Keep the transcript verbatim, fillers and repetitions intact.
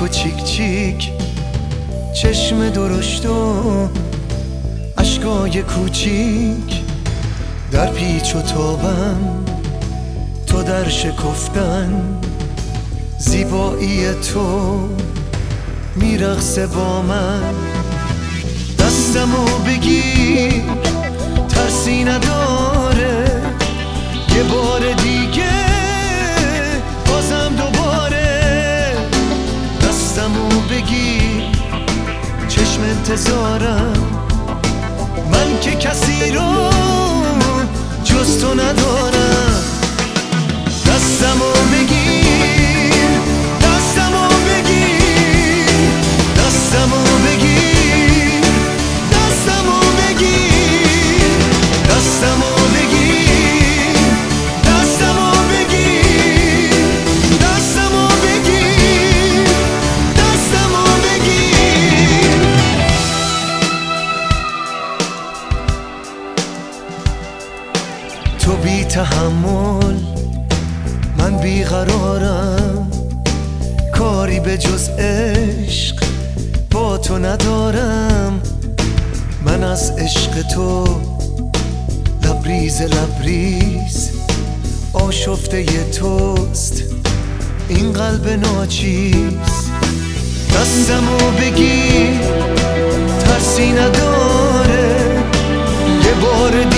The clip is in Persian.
و چیک چیک، چشم درشت و اشکای کوچیک، در پیچ و تابم تو در شکفتن، زیبایی تو میرقصه با من. دستمو بگیر ترسی نداره، یه بار دیگه بازم دوباره. دستمو بگیر چشم انتظارم، من که کسی رو جز تو ندارم. دستمو بگیر دستمو بگیر دستمو بگیر دستمو بگیر دستمو بگیر دستمو بگیر دستمو بگیر دستمو بگیر. تو بی تحمل من بیقرارم، کاری به جز عشق با تو ندارم. من از عشق تو لبریز لبریز آشفته توست این قلب ناچیز. دستمو بگیر ترسی نداره، یه بار